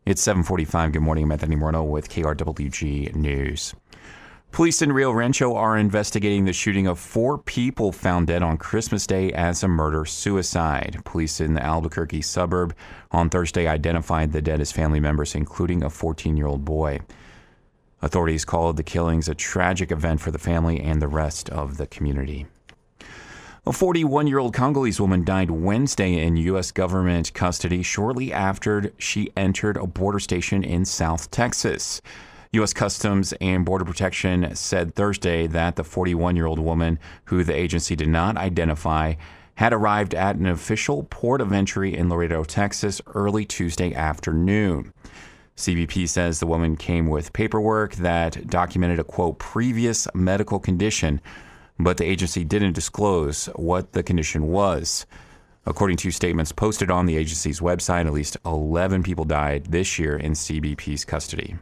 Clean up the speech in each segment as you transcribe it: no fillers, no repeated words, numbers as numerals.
It's 7:45. Good morning. I'm Anthony Moreno with KRWG News. Police in Rio Rancho are investigating the shooting of 4 people found dead on Christmas Day as a murder-suicide. Police in the Albuquerque suburb on Thursday identified the dead as family members, including a 14-year-old boy. Authorities called the killings a tragic event for the family and the rest of the community. A 41-year-old Congolese woman died Wednesday in U.S. government custody shortly after she entered a border station in South Texas. U.S. Customs and Border Protection said Thursday that the 41-year-old woman, who the agency did not identify, had arrived at an official port of entry in Laredo, Texas, early Tuesday afternoon. CBP says the woman came with paperwork that documented a, quote, previous medical condition, but the agency didn't disclose what the condition was. According to statements posted on the agency's website, at least 11 people died this year in CBP's custody.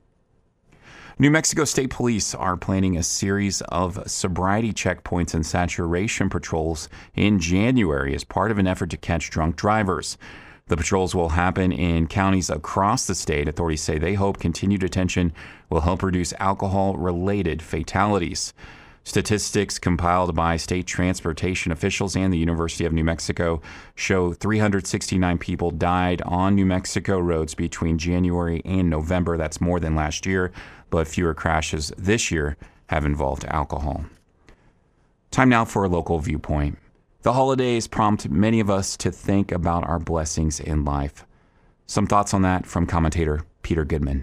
New Mexico State Police are planning a series of sobriety checkpoints and saturation patrols in January as part of an effort to catch drunk drivers. The patrols will happen in counties across the state. Authorities say they hope continued attention will help reduce alcohol-related fatalities. Statistics compiled by state transportation officials and the University of New Mexico show 369 people died on New Mexico roads between January and November. That's more than last year, but fewer crashes this year have involved alcohol. Time now for a local viewpoint. The holidays prompt many of us to think about our blessings in life. Some thoughts on that from commentator Peter Goodman.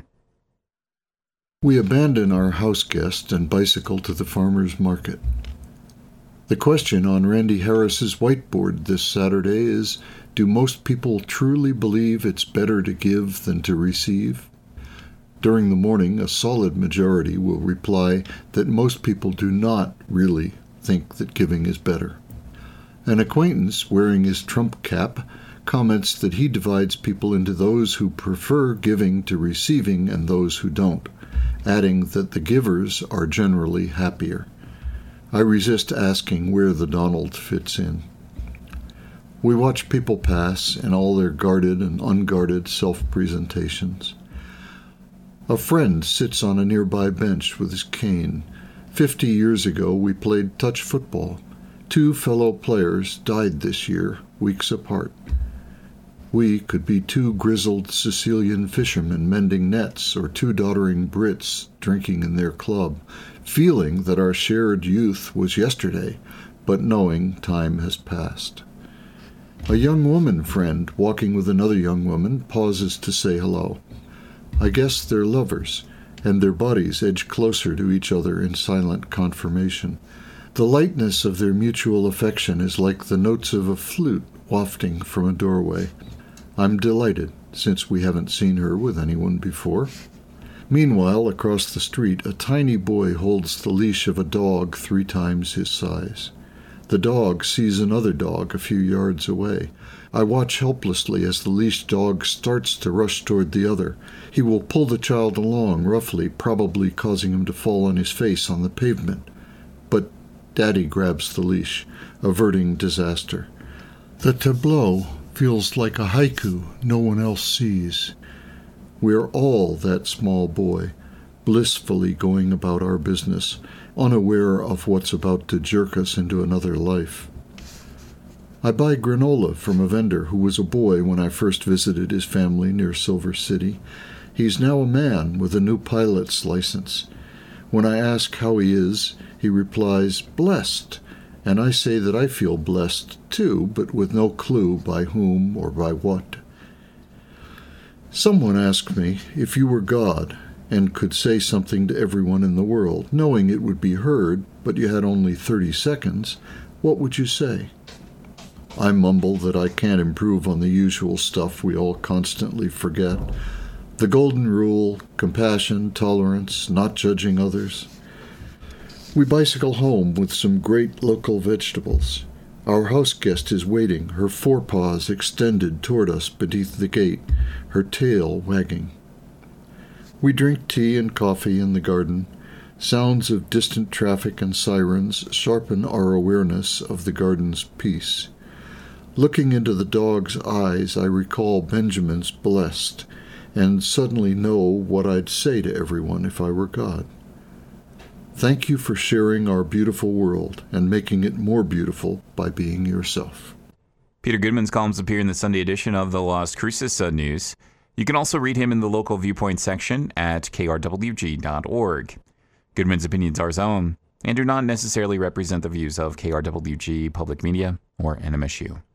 We abandon our house guest and bicycle to the farmer's market. The question on Randy Harris's whiteboard this Saturday is, do most people truly believe it's better to give than to receive? During the morning, a solid majority will reply that most people do not really think that giving is better. An acquaintance wearing his Trump cap comments that he divides people into those who prefer giving to receiving and those who don't, adding that the givers are generally happier. I resist asking where the Donald fits in. We watch people pass in all their guarded and unguarded self-presentations. A friend sits on a nearby bench with his cane. 50 years ago, we played touch football. 2 fellow players died this year, weeks apart. We could be 2 grizzled Sicilian fishermen mending nets, or 2 doddering Brits drinking in their club, feeling that our shared youth was yesterday, but knowing time has passed. A young woman friend walking with another young woman pauses to say hello. I guess they're lovers, and their bodies edge closer to each other in silent confirmation. The lightness of their mutual affection is like the notes of a flute wafting from a doorway. I'm delighted, since we haven't seen her with anyone before. Meanwhile, across the street, a tiny boy holds the leash of a dog 3 times his size. The dog sees another dog a few yards away. I watch helplessly as the leashed dog starts to rush toward the other. He will pull the child along, roughly, probably causing him to fall on his face on the pavement. But Daddy grabs the leash, averting disaster. The tableau feels like a haiku no one else sees. We're all that small boy, blissfully going about our business, unaware of what's about to jerk us into another life. I buy granola from a vendor who was a boy when I first visited his family near Silver City. He's now a man with a new pilot's license. When I ask how he is, he replies, blessed. And I say that I feel blessed too, but with no clue by whom or by what. Someone asked me, if you were God and could say something to everyone in the world, knowing it would be heard, but you had only 30 seconds, what would you say? I mumble that I can't improve on the usual stuff we all constantly forget. The golden rule, compassion, tolerance, not judging others. We bicycle home with some great local vegetables. Our house guest is waiting, her forepaws extended toward us beneath the gate, her tail wagging. We drink tea and coffee in the garden. Sounds of distant traffic and sirens sharpen our awareness of the garden's peace. Looking into the dog's eyes, I recall Benjamin's blessed, and suddenly know what I'd say to everyone if I were God. Thank you for sharing our beautiful world and making it more beautiful by being yourself. Peter Goodman's columns appear in the Sunday edition of the Las Cruces Sun-News. You can also read him in the local viewpoint section at krwg.org. Goodman's opinions are his own and do not necessarily represent the views of KRWG Public Media or NMSU.